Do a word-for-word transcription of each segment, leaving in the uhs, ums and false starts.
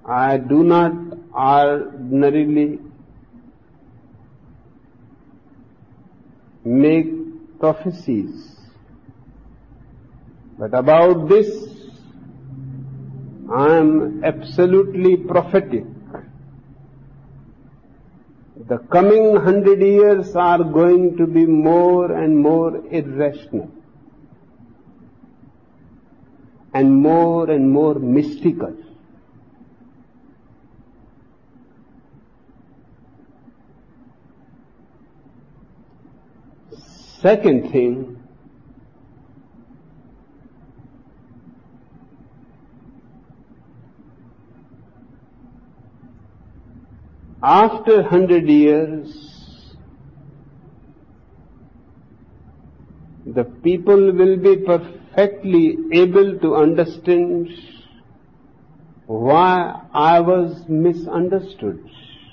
I do not ordinarily make prophecies, but about this I am absolutely prophetic. The coming hundred years are going to be more and more irrational and more and more mystical. Second thing, after hundred years, the people will be perfectly able to understand why I was misunderstood.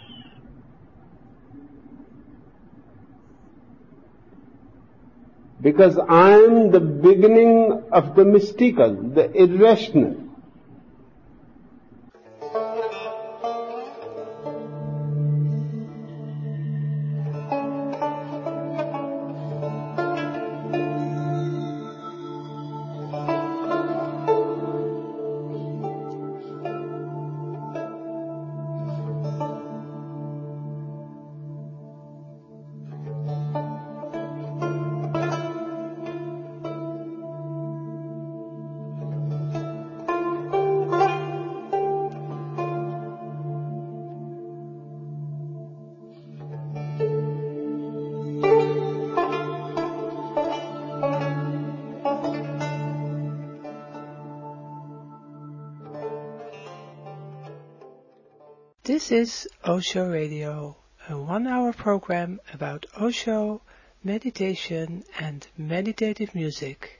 Because I am the beginning of the mystical, the irrational. This is Osho Radio, a one-hour program about Osho, meditation and meditative music.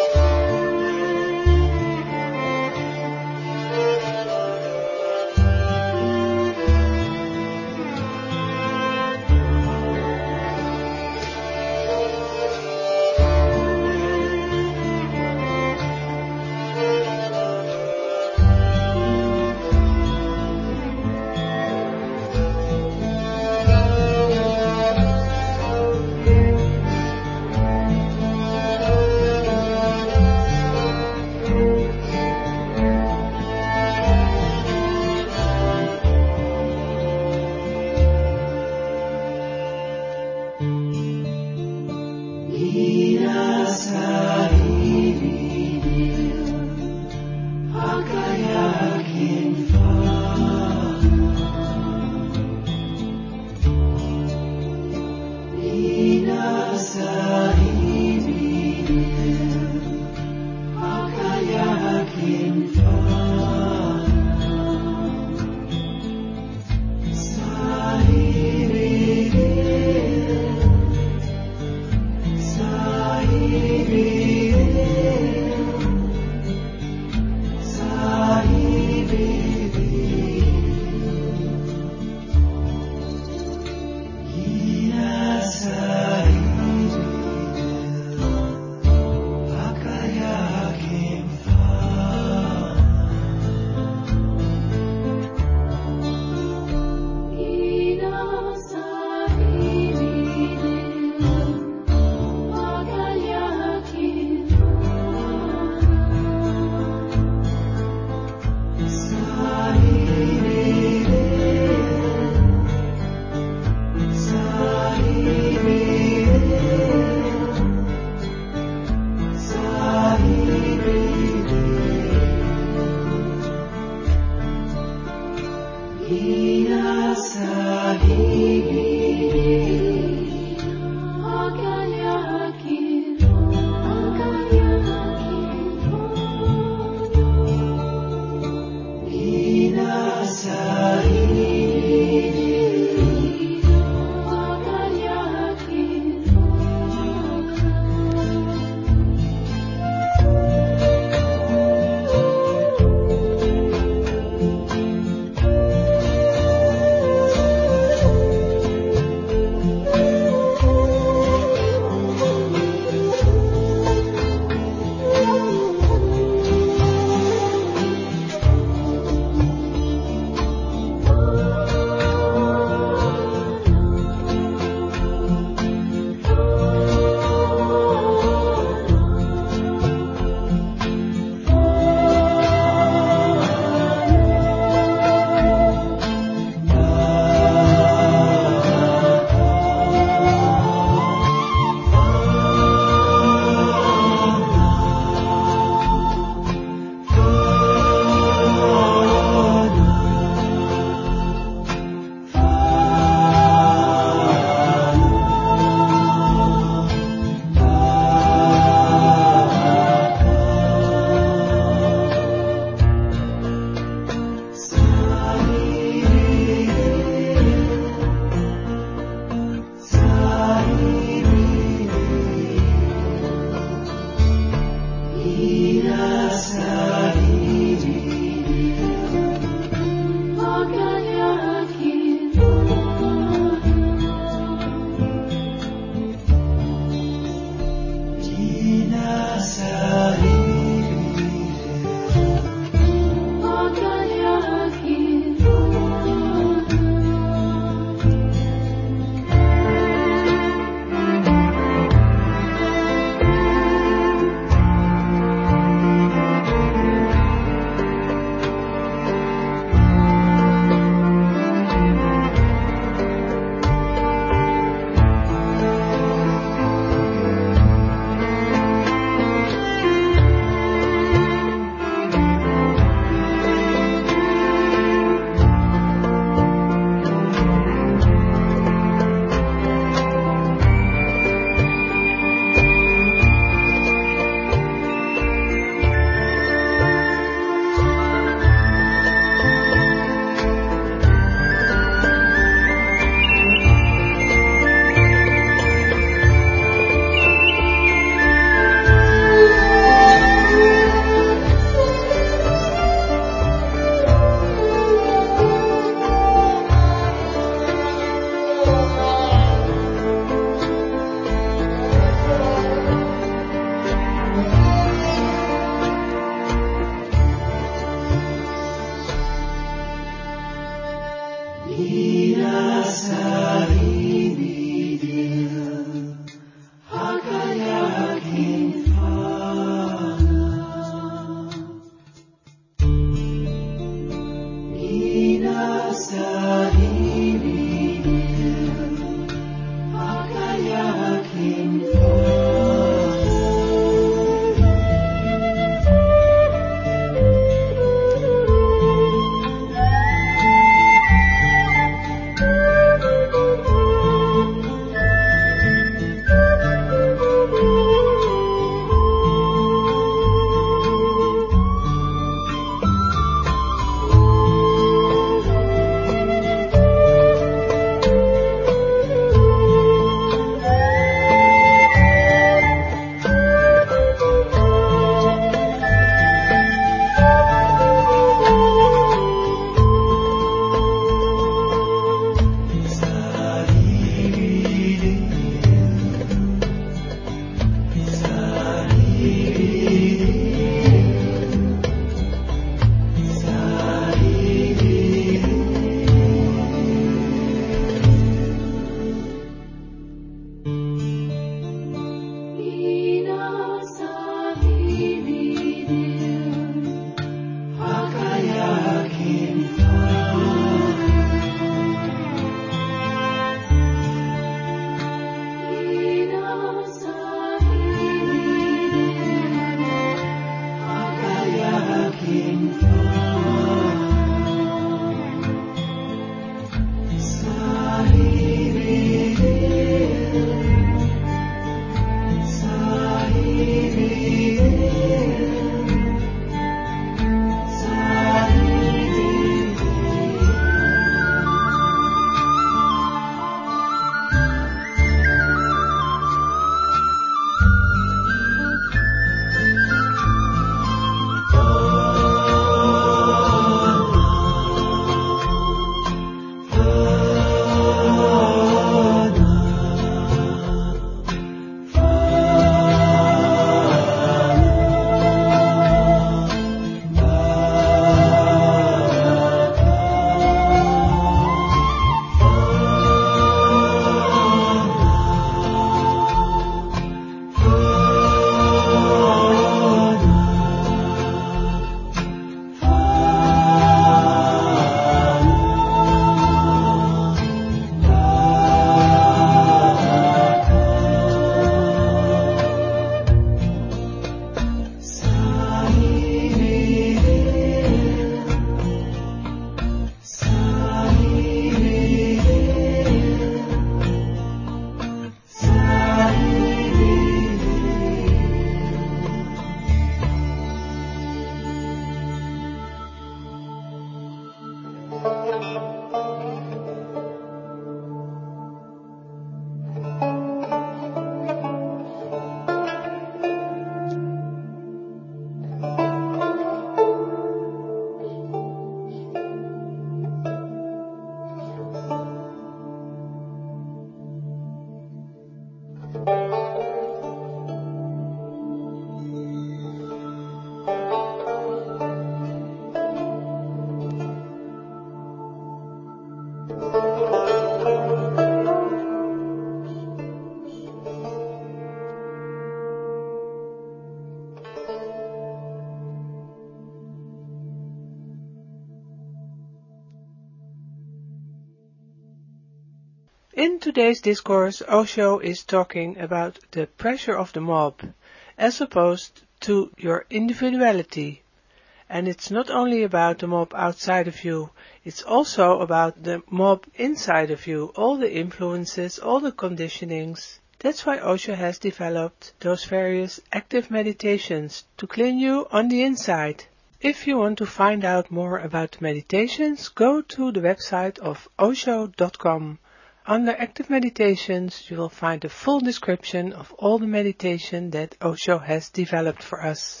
In today's discourse, Osho is talking about the pressure of the mob, as opposed to your individuality. And it's not only about the mob outside of you, it's also about the mob inside of you, all the influences, all the conditionings. That's why Osho has developed those various active meditations to clean you on the inside. If you want to find out more about meditations, go to the website of osho dot com. Under Active Meditations, you will find a full description of all the meditation that Osho has developed for us.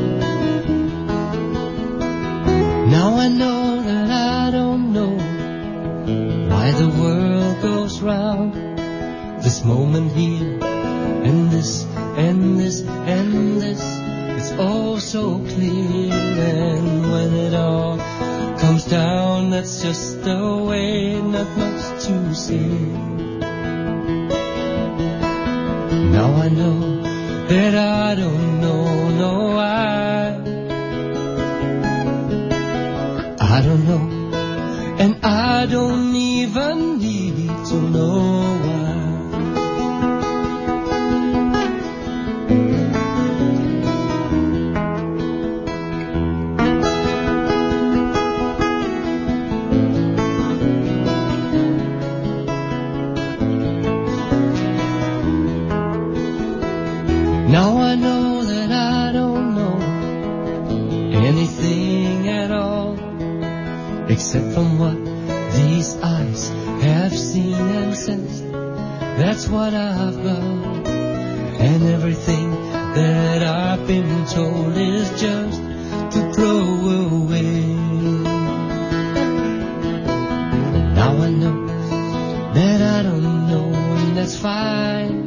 Now I know that I don't know this moment here, and this, and this, and this. It's all so clear, and when it all comes down, that's just the way, not much to say. Now I know that I don't know, no, I, I don't know, and I don't even need to know why. Now I know that I don't know anything at all, except from what these eyes have seen and sensed. That's what I've got, and everything that I've been told is just to throw away. Now I know that I don't know, and that's fine.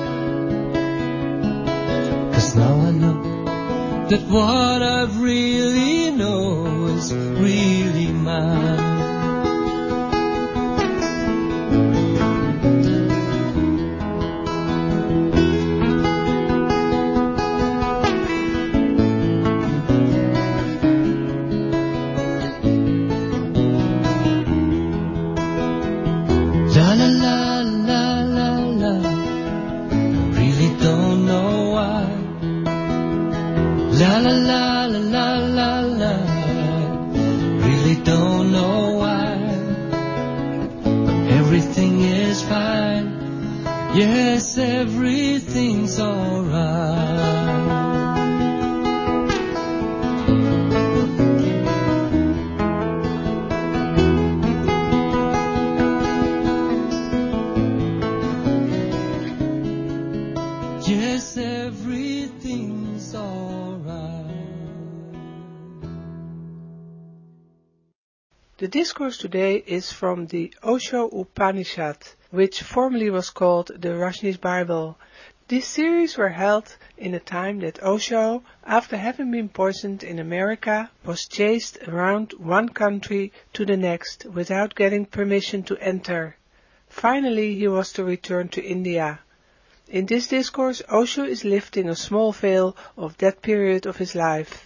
Now I know that what I really know is really mine. La la la la la la, I really don't know why. La la la la la la la, really don't know why. Everything is fine, yes, everything's alright. Yes, everything's alright. The discourse today is from the Osho Upanishad, which formerly was called the Rajneesh Bible. These series were held in a time that Osho, after having been poisoned in America, was chased around one country to the next without getting permission to enter. Finally, he was to return to India. In this discourse, Osho is lifting a small veil of that period of his life.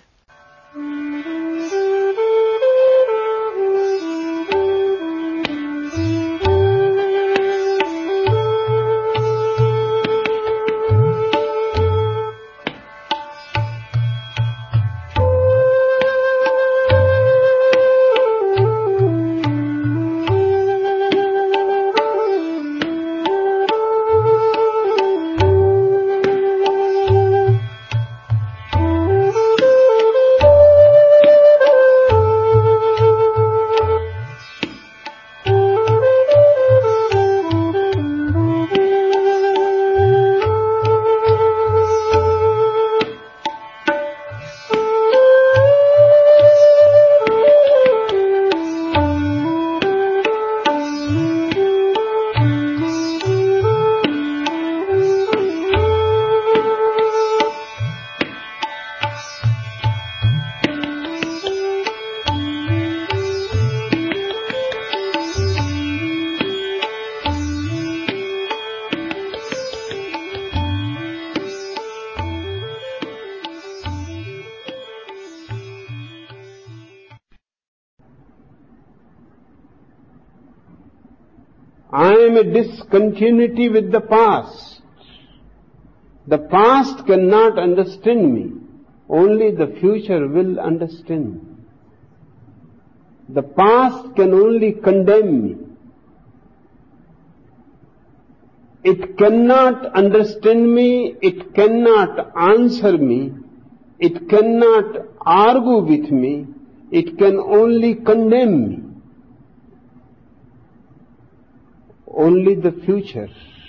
I am a discontinuity with the past. The past cannot understand me. Only the future will understand me. The past can only condemn me. It cannot understand me. It cannot answer me. It cannot argue with me. It can only condemn me. Only the future.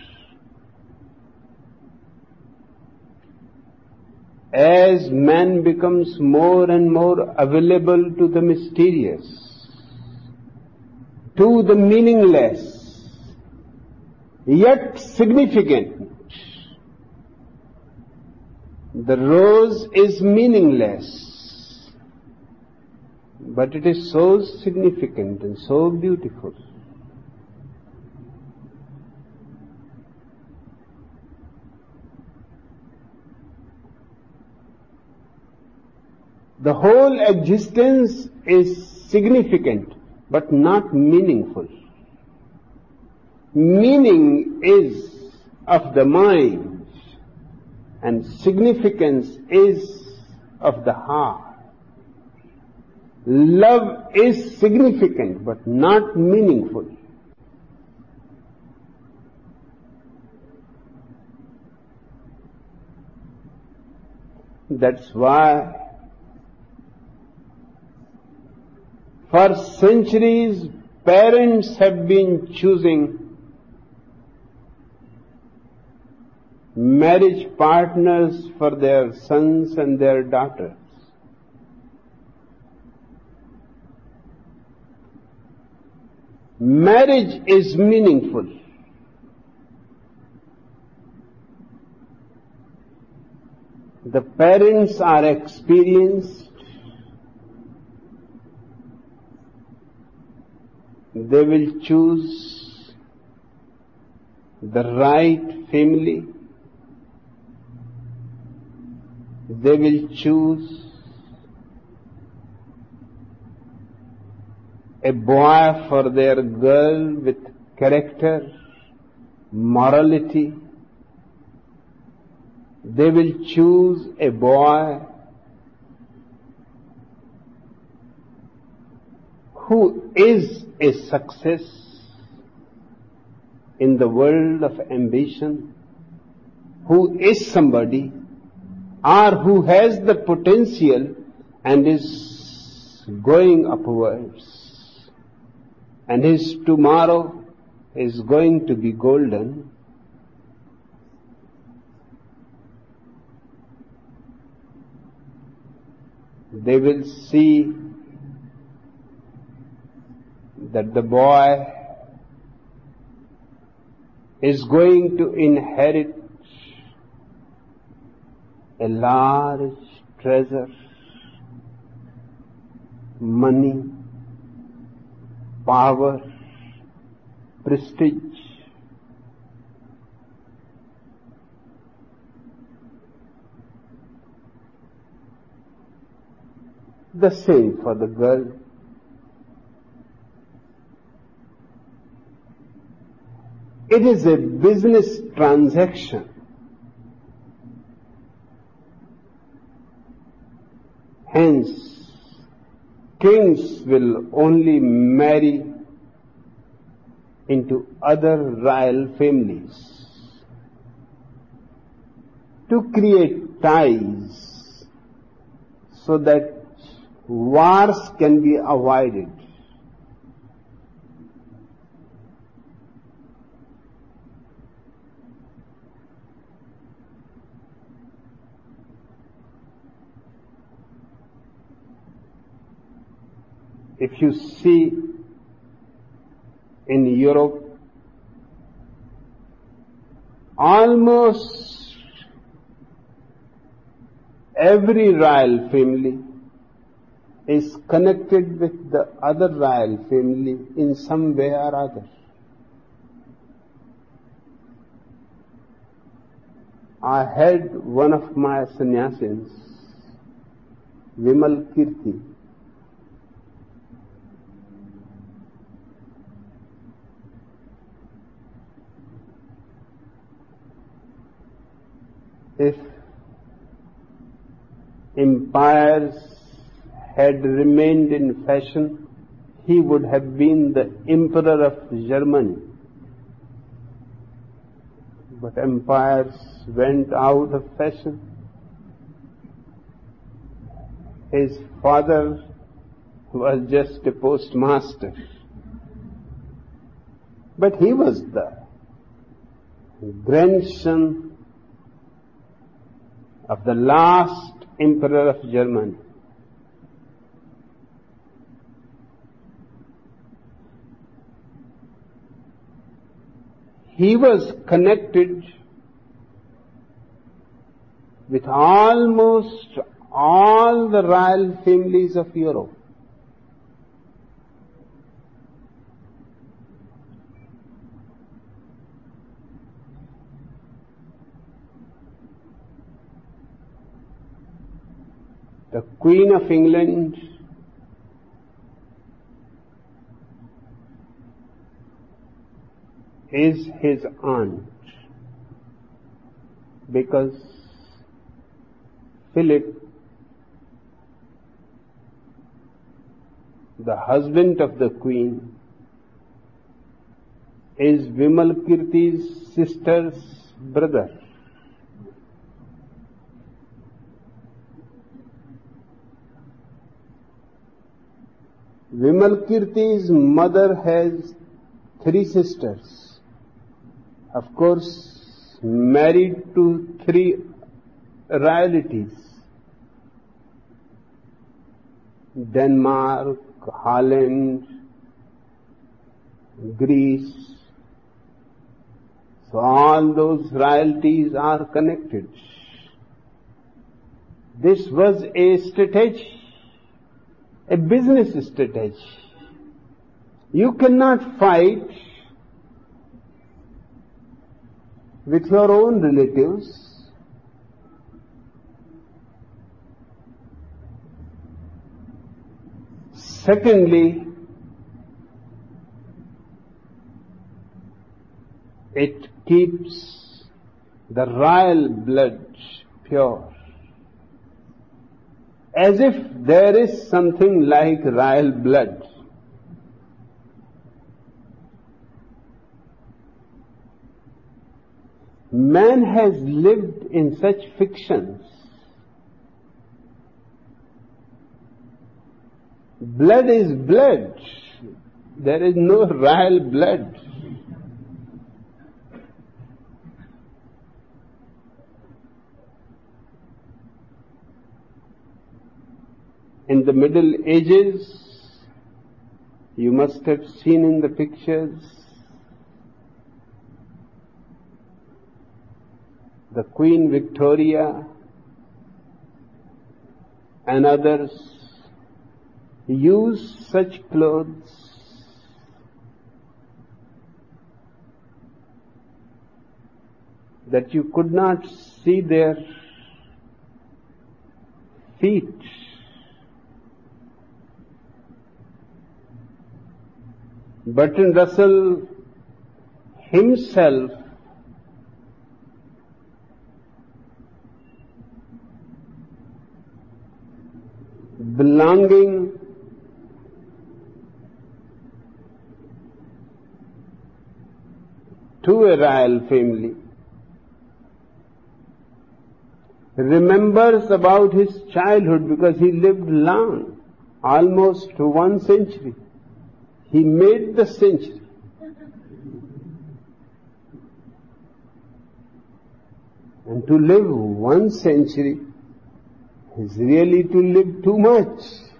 As man becomes more and more available to the mysterious, to the meaningless, yet significant. The rose is meaningless, but it is so significant and so beautiful. The whole existence is significant, but not meaningful. Meaning is of the mind, and significance is of the heart. Love is significant, but not meaningful. That's why for centuries parents have been choosing marriage partners for their sons and their daughters. Marriage is meaningful. The parents are experienced. They will choose the right family. They will choose a boy for their girl with character, morality. They will choose a boy who is a success in the world of ambition, who is somebody, or who has the potential and is going upwards, and his tomorrow is going to be golden. They will see that the boy is going to inherit a large treasure, money, power, prestige. The same for the girl. It is a business transaction. Hence, kings will only marry into other royal families to create ties so that wars can be avoided. If you see in Europe, almost every royal family is connected with the other royal family in some way or other. I had one of my sannyasins, Vimal Kirti. If empires had remained in fashion, he would have been the emperor of Germany. But empires went out of fashion. His father was just a postmaster. But he was the grandson of the last emperor of Germany. he was connected with almost all the royal families of Europe. The Queen of England is his aunt, because Philip, the husband of the Queen, is Vimalkirti's sister's brother. Vimalkirti's mother has three sisters, of course married to three royalties: Denmark, Holland, Greece. So all those royalties are connected. This was a strategy, a business strategy. You cannot fight with your own relatives. Secondly, it keeps the royal blood pure. As if there is something like royal blood. Man has lived in such fictions. Blood is blood. There is no royal blood. In the Middle Ages, you must have seen in the pictures the Queen Victoria and others used such clothes that you could not see their feet. Bertrand Russell himself belonging to a royal family remembers about his childhood, because he lived long, almost one century. He made the century. And to live one century is really to live too much.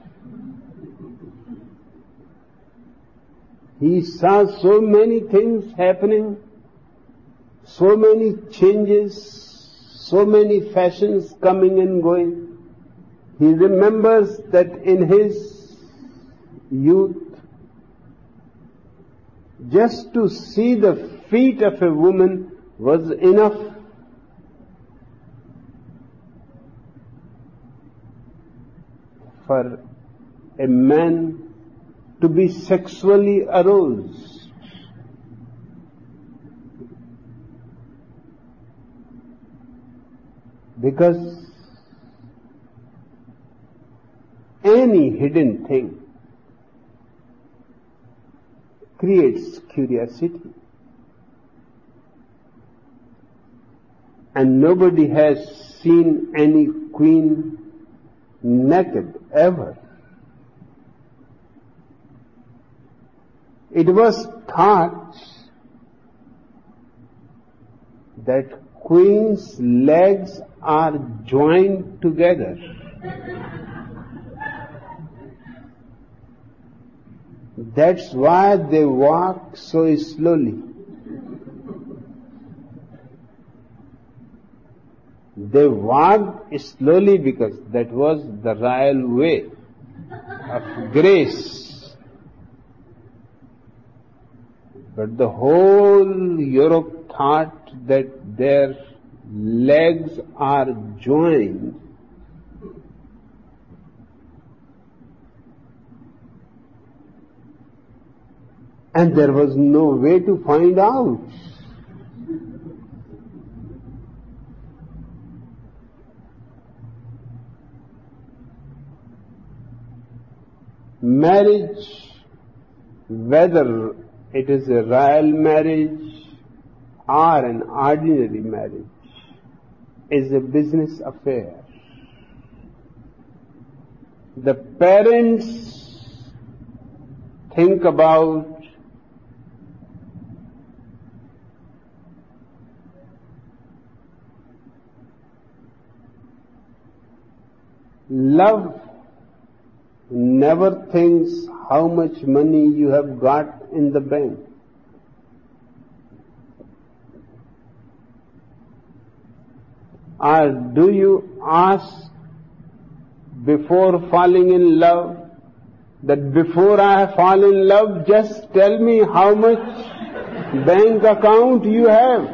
He saw so many things happening, so many changes, so many fashions coming and going. He remembers that in his youth, just to see the feet of a woman was enough. For a man to be sexually aroused. Because any hidden thing creates curiosity. And nobody has seen any queen naked ever. It was thought that queens' legs are joined together. That's why they walk so slowly. They walked slowly because that was the royal way of grace. But the whole Europe thought that their legs are joined. And there was no way to find out. Marriage, whether it is a royal marriage or an ordinary marriage, is a business affair. The parents think about love, never thinks how much money you have got in the bank. Or do you ask before falling in love that before I fall in love, just tell me how much bank account you have?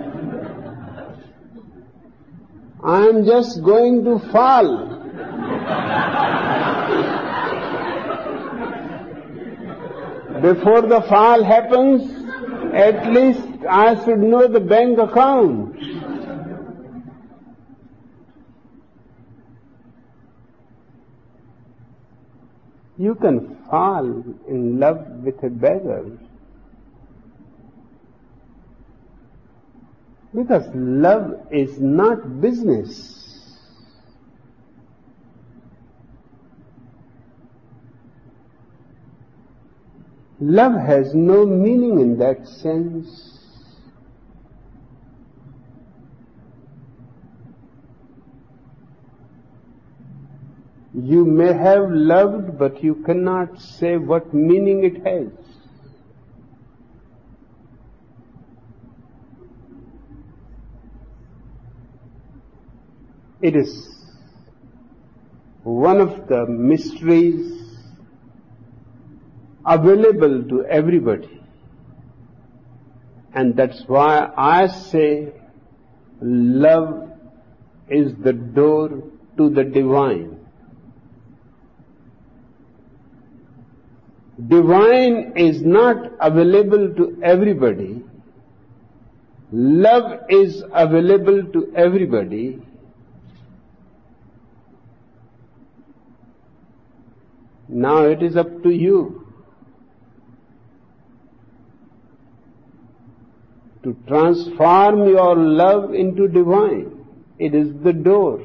I am just going to fall. Before the fall happens, at least I should know the bank account. You can fall in love with a beggar because love is not business. Love has no meaning in that sense. You may have loved, but you cannot say what meaning it has. It is one of the mysteries available to everybody. And that's why I say love is the door to the divine. Divine is not available to everybody. Love is available to everybody. Now it is up to you to transform your love into divine. It is the door.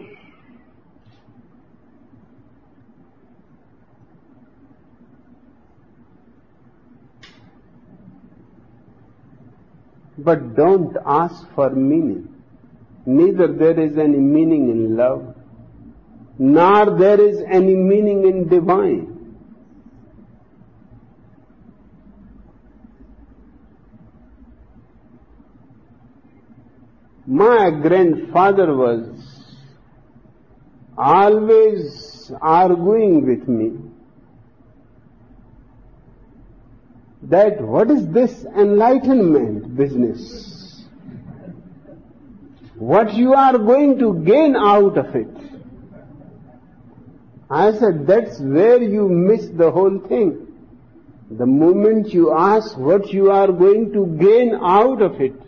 But don't ask for meaning. Neither there is any meaning in love, nor there is any meaning in divine. My grandfather was always arguing with me that what is this enlightenment business? What you are going to gain out of it? I said, that's where you miss the whole thing. The moment you ask what you are going to gain out of it,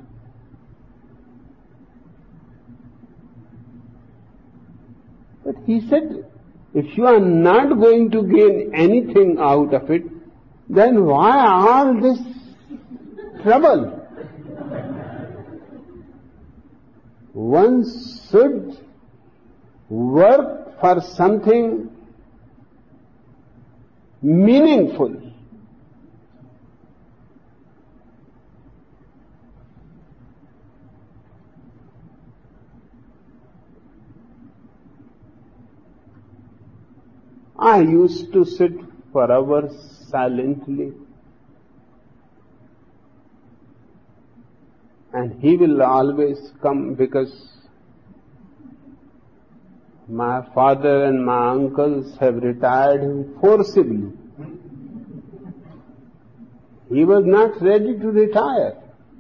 but he said, if you are not going to gain anything out of it, then why all this trouble? One should work for something meaningful. I used to sit for hours silently, and he will always come because My father and my uncles have retired him forcibly. He was not ready to retire.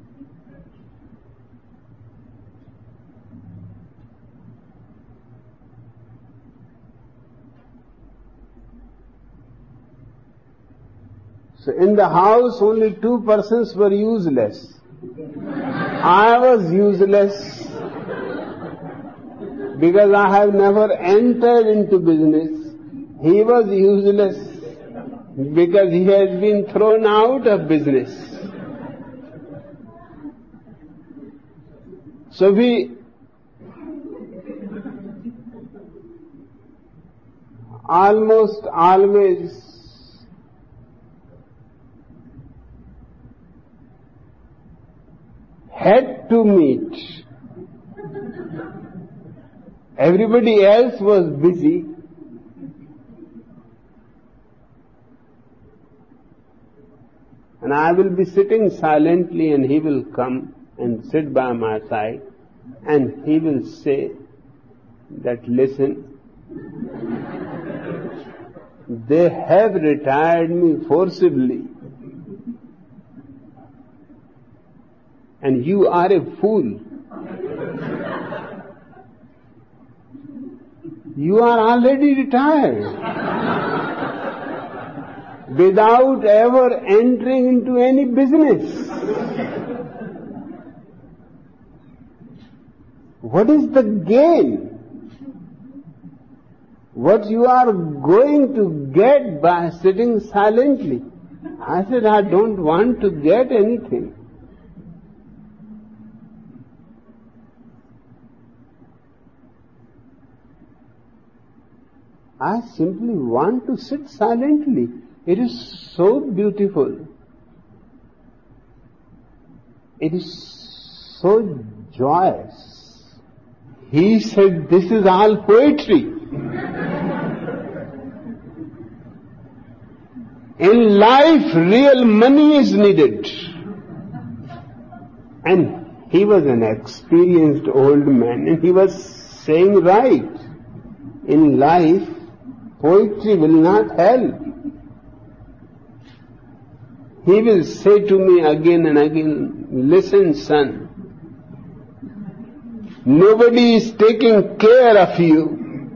So in the house only two persons were useless. I was useless because I have never entered into business. He was useless because he has been thrown out of business. So we almost always had to meet. Everybody else was busy. And I will be sitting silently and he will come and sit by my side and he will say that, listen, they have retired me forcibly and you are a fool. You are already retired without ever entering into any business. What is the gain? What you are going to get by sitting silently? I said, I don't want to get anything. I simply want to sit silently. It is so beautiful. It is so joyous. He said, this is all poetry. In life, real money is needed. And he was an experienced old man and he was saying right. In life, poetry will not help. He will say to me again and again, listen, son, nobody is taking care of you.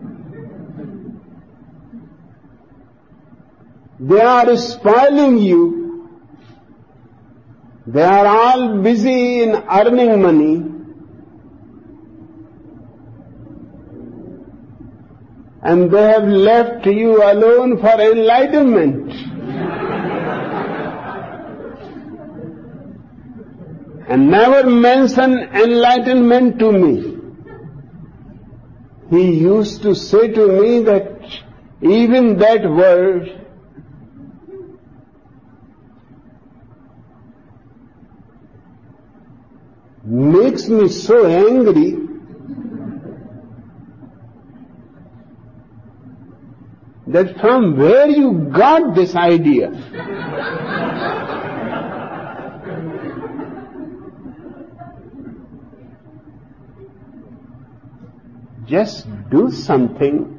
They are spoiling you. They are all busy in earning money. And they have left you alone for enlightenment. And never mention enlightenment to me. He used to say to me that even that word makes me so angry that from where you got this idea? Just do something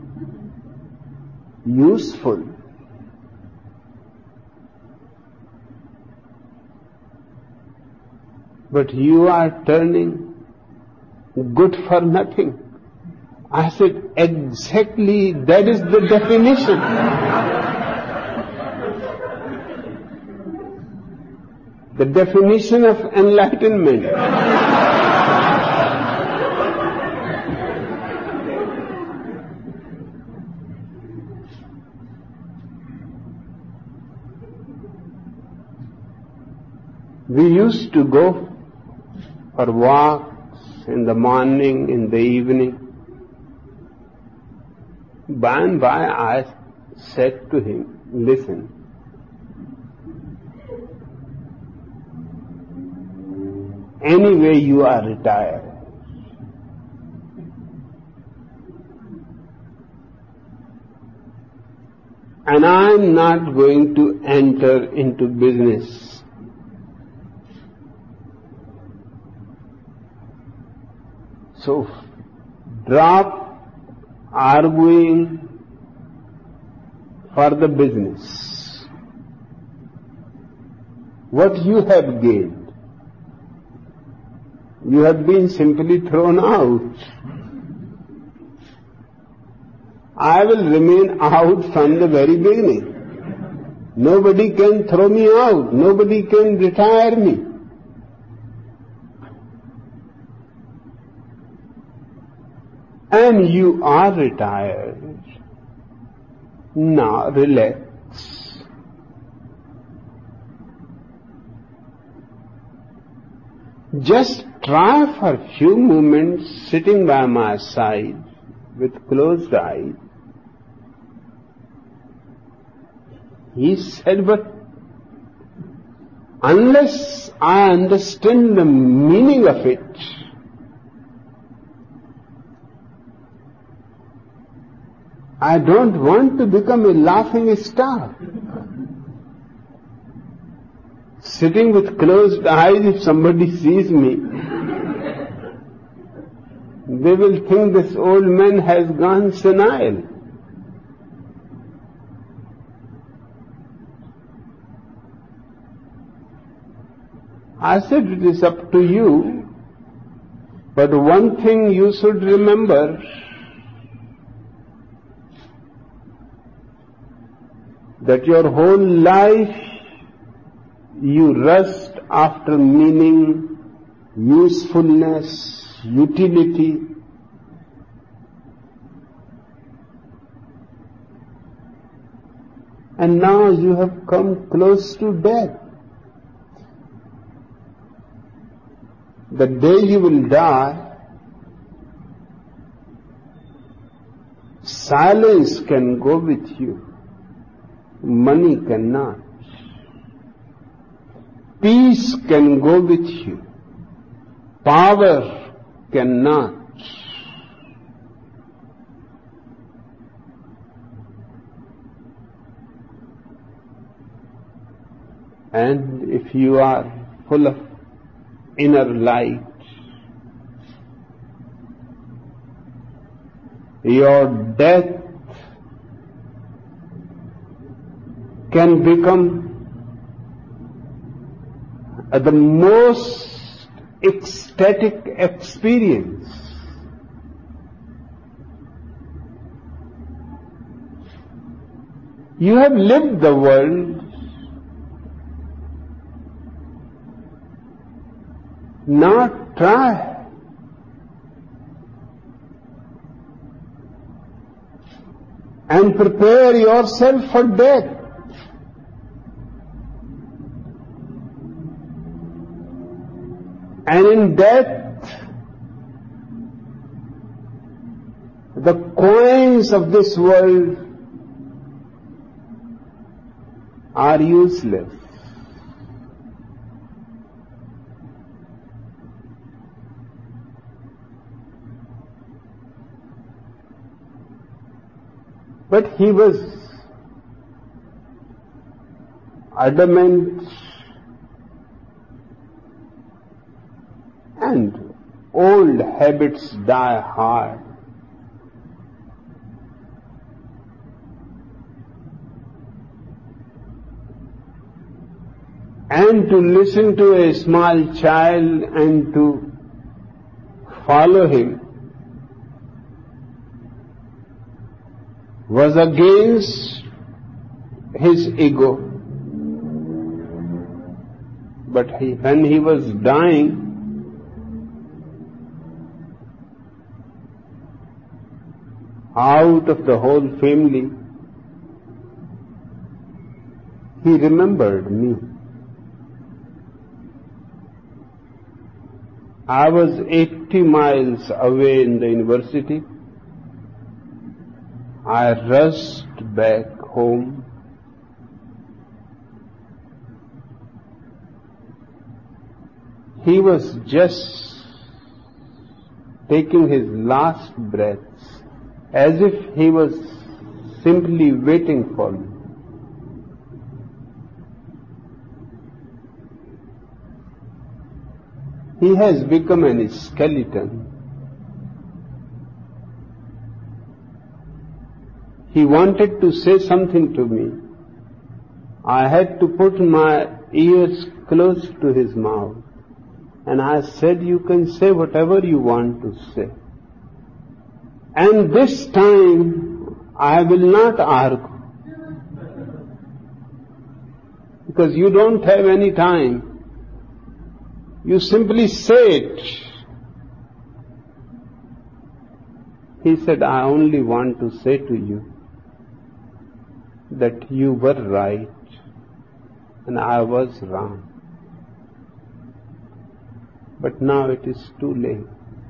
useful. But you are turning good for nothing. I said, exactly, that is the definition. The definition of enlightenment. We used to go for walks in the morning, in the evening. By and by I said to him, listen, anyway you are retired. And I am not going to enter into business. So drop arguing for the business. What you have gained? You have been simply thrown out. I will remain out from the very beginning. Nobody can throw me out. Nobody can retire me. And you are retired. Now relax. Just try for a few moments sitting by my side with closed eyes. He said, but unless I understand the meaning of it, I don't want to become a laughing stock. Sitting with closed eyes, if somebody sees me, they will think this old man has gone senile. I said, it is up to you, but one thing you should remember, that your whole life you rust after meaning, usefulness, utility. And now you have come close to death. The day you will die, silence can go with you. Money cannot. Peace can go with you. Power cannot. And if you are full of inner light, your death can become the most ecstatic experience. You have lived the world. Now try. And prepare yourself for death. And in death, the coins of this world are useless. But he was adamant, and old habits die hard. And to listen to a small child and to follow him was against his ego. But he, when he was dying, out of the whole family, he remembered me. I was eighty miles away in the university. I rushed back home. He was just taking his last breaths, as if he was simply waiting for me. He has become a skeleton. He wanted to say something to me. I had to put my ears close to his mouth. And I said, you can say whatever you want to say. And this time, I will not argue. Because you don't have any time. You simply say it. He said, I only want to say to you that you were right and I was wrong. But now it is too late.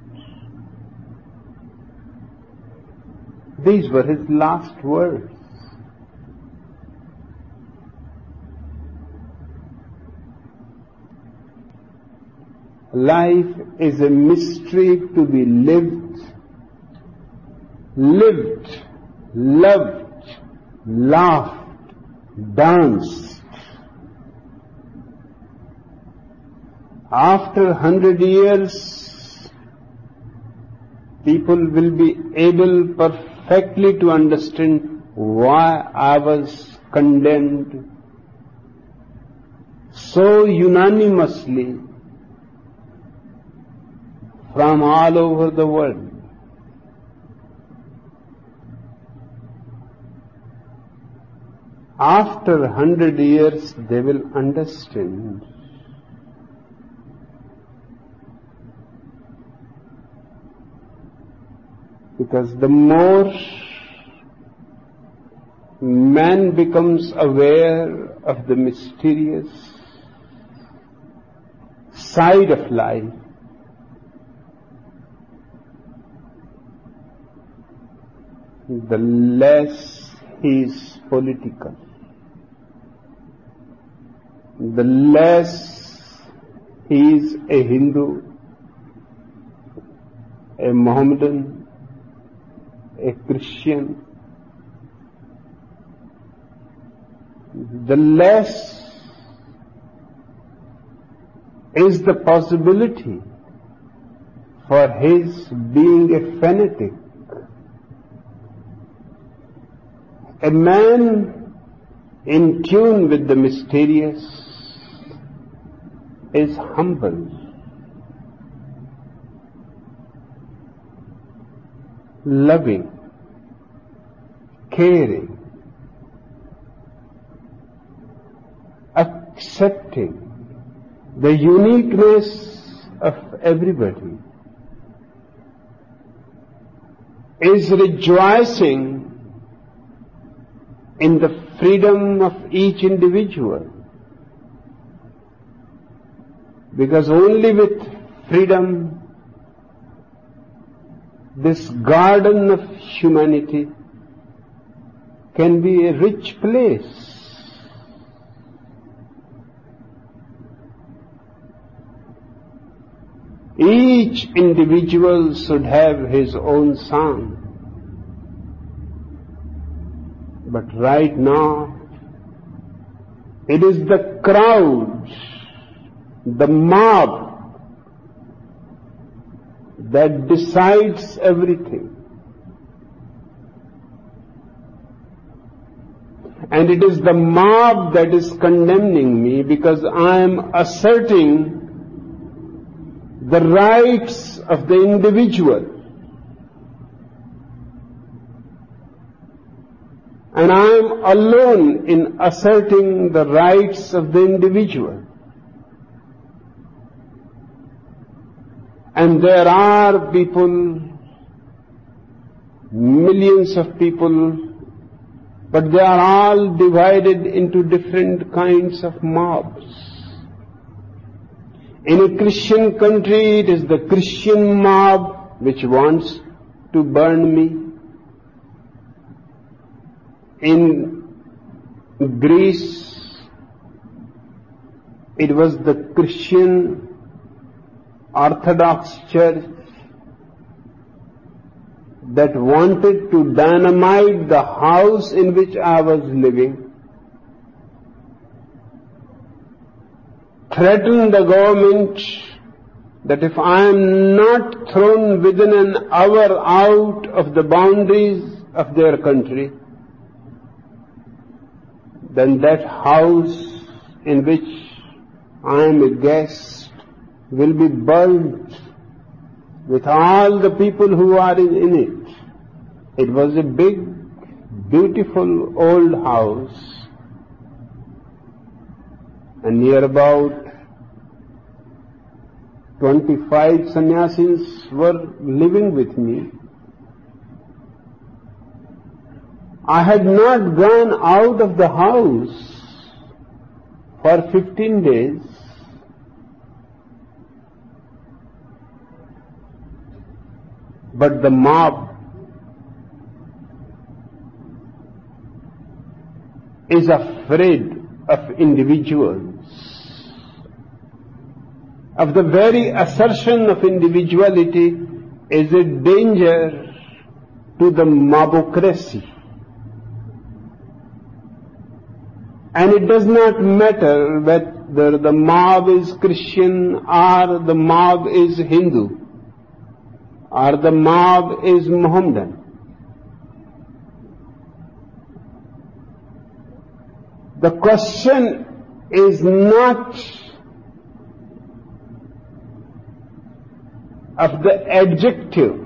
These were his last words. Life is a mystery to be lived, lived, loved, laughed, danced. After a hundred years, people will be able perfectly to understand why I was condemned so unanimously from all over the world. After a hundred years, they will understand. Because the more man becomes aware of the mysterious side of life, the less he is political, the less he is a Hindu, a Mohammedan, a Christian, the less is the possibility for his being a fanatic. A man in tune with the mysterious is humble, loving, caring, accepting the uniqueness of everybody, is rejoicing in the freedom of each individual. Because only with freedom this garden of humanity can be a rich place. Each individual should have his own song. But right now, it is the crowd, the mob, that decides everything. And it is the mob that is condemning me because I am asserting the rights of the individual. And I am alone in asserting the rights of the individual. And there are people, millions of people, but they are all divided into different kinds of mobs. In a Christian country, it is the Christian mob which wants to burn me. In Greece, it was the Christian Orthodox Church that wanted to dynamite the house in which I was living, threaten the government that if I am not thrown within an hour out of the boundaries of their country, then that house in which I am a guest will be burnt with all the people who are in, in it. It was a big, beautiful old house, and near about twenty-five sannyasis were living with me. I had not gone out of the house for fifteen days. But the mob is afraid of individuals, of the very assertion of individuality is a danger to the mobocracy. And it does not matter whether the mob is Christian or the mob is Hindu or the mob is Mohammedan. The question is not of the adjective.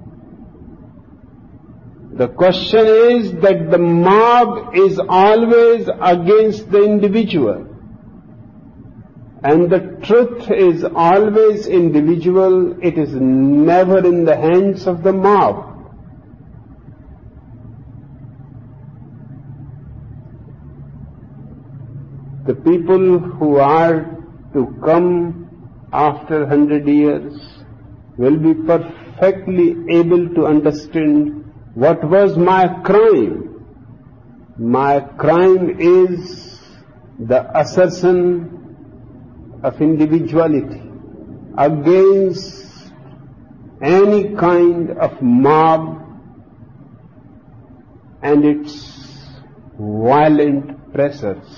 The question is that the mob is always against the individual, and the truth is always individual. It is never in the hands of the mob. The people who are to come after a hundred years will be perfectly able to understand what was my crime. My crime is the assertion of individuality against any kind of mob and its violent pressures.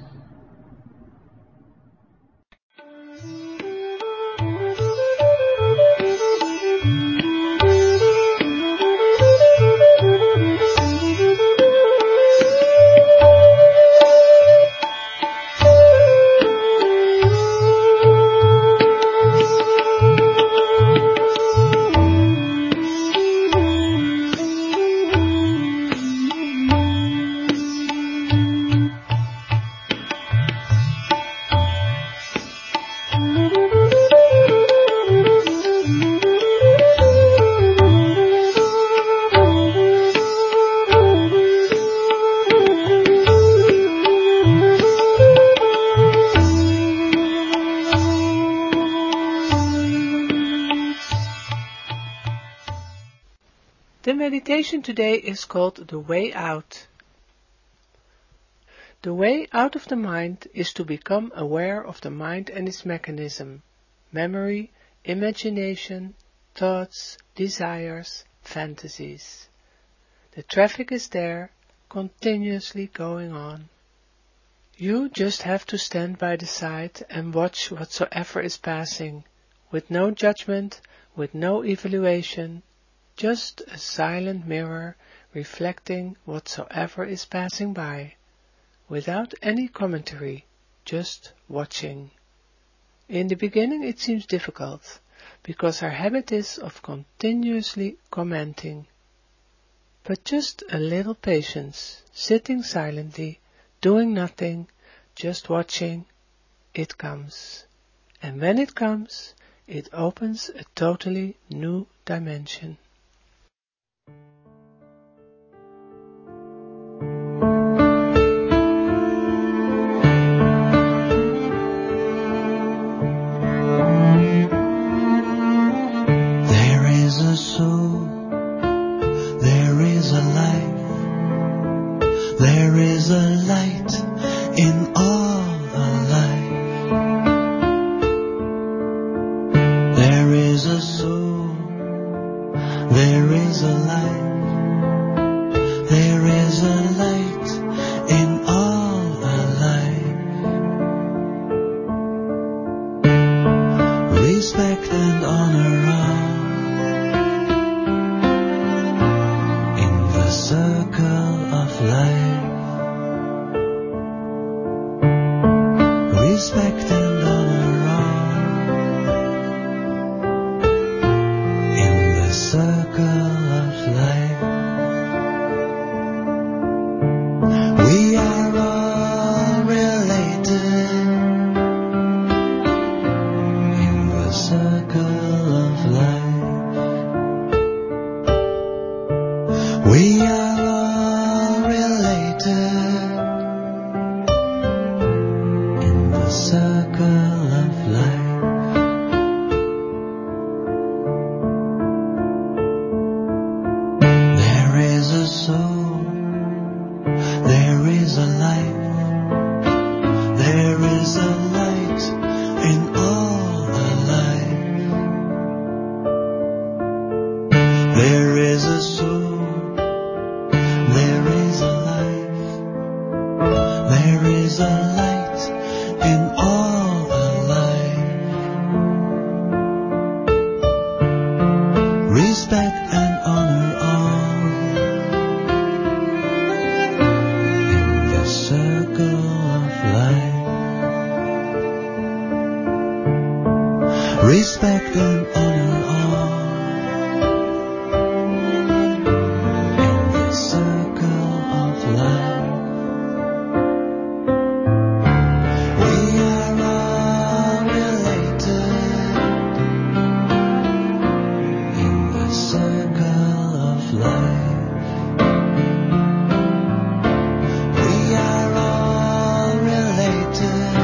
The meditation today is called The Way Out. The way out of the mind is to become aware of the mind and its mechanism, memory, imagination, thoughts, desires, fantasies. The traffic is there, continuously going on. You just have to stand by the side and watch whatsoever is passing, with no judgment, with no evaluation, just a silent mirror reflecting whatsoever is passing by, without any commentary, just watching. In the beginning it seems difficult, because our habit is of continuously commenting. But just a little patience, sitting silently, doing nothing, just watching, it comes. And when it comes, it opens a totally new dimension. There is a light in all alive. There is a soul respect and honor all in the circle of life. Respect and honor all in the circle of life. We are all related in the circle of life. We are all related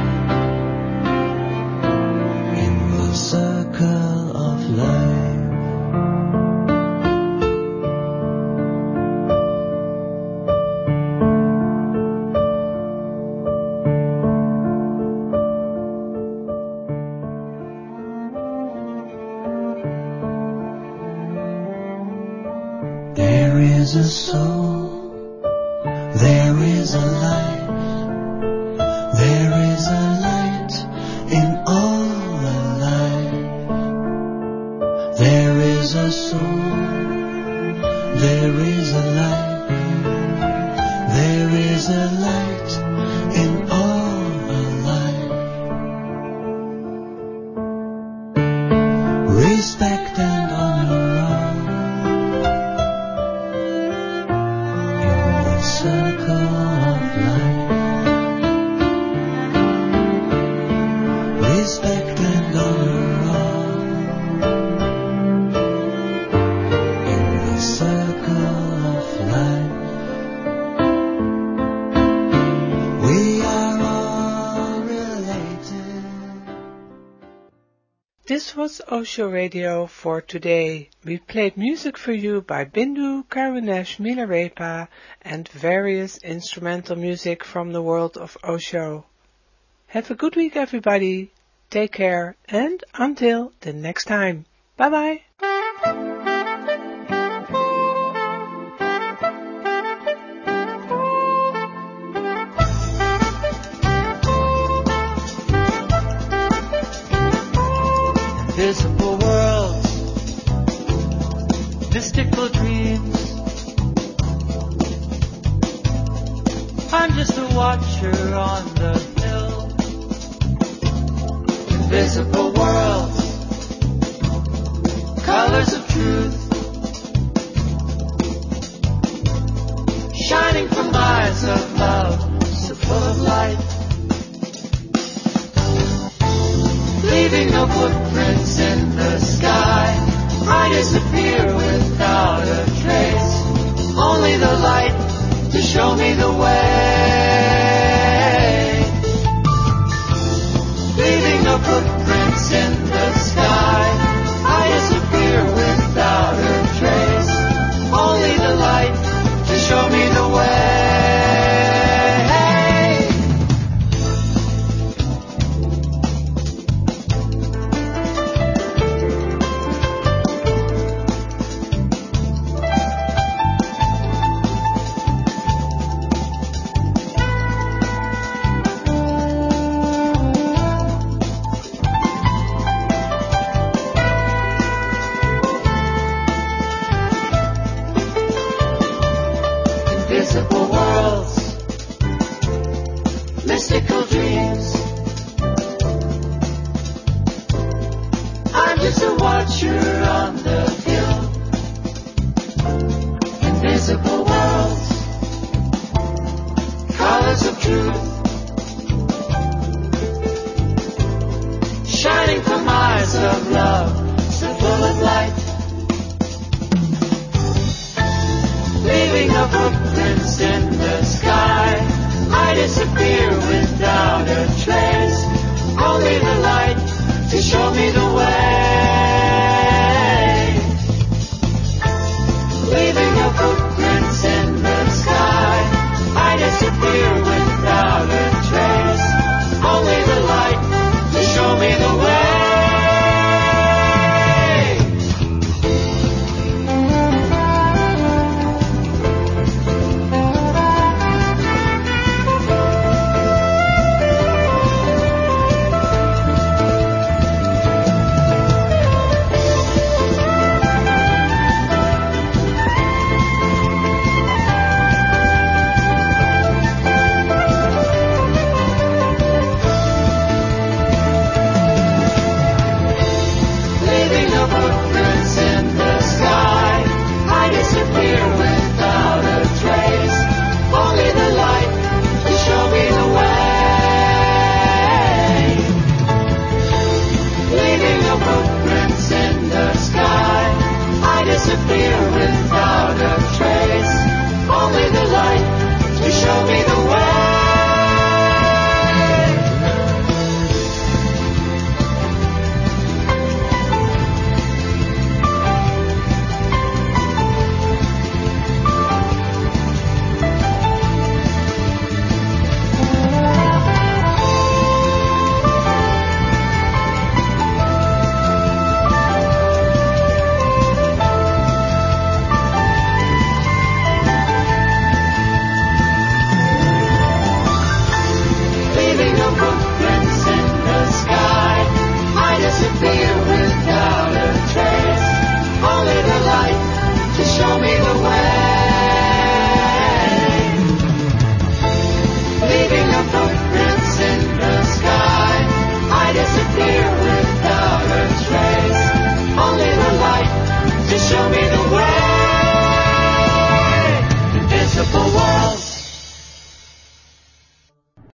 in the circle of life. There is a soul, there is a light, there is a light in all alive. There is a soul, there is a light, there is a light in all alive. Respect and honor all in the circle of life. Respect and honor all in the circle of life. We are all related. This was Osho Radio for today. We played music for you by Bindu, Karunesh, Milarepa, and various instrumental music from the world of Osho. Have a good week, everybody. Take care, and until the next time. Bye-bye. Invisible worlds, mystical dreams. I'm just a watcher on the hill. Invisible worlds, colors of truth, shining from eyes of love, so full of light. Leaving no footprints in the sky, I disappear without a trace. Only the light to show me the way. Leaving no footprints in the sky, I disappear without a trace. Only the light to show me the way. Invisible worlds, mystical dreams. I'm just a watcher on the hill. Invisible worlds, colors of truth, shining from eyes of love, so full of light. Leaving no footprints in the sky, I disappear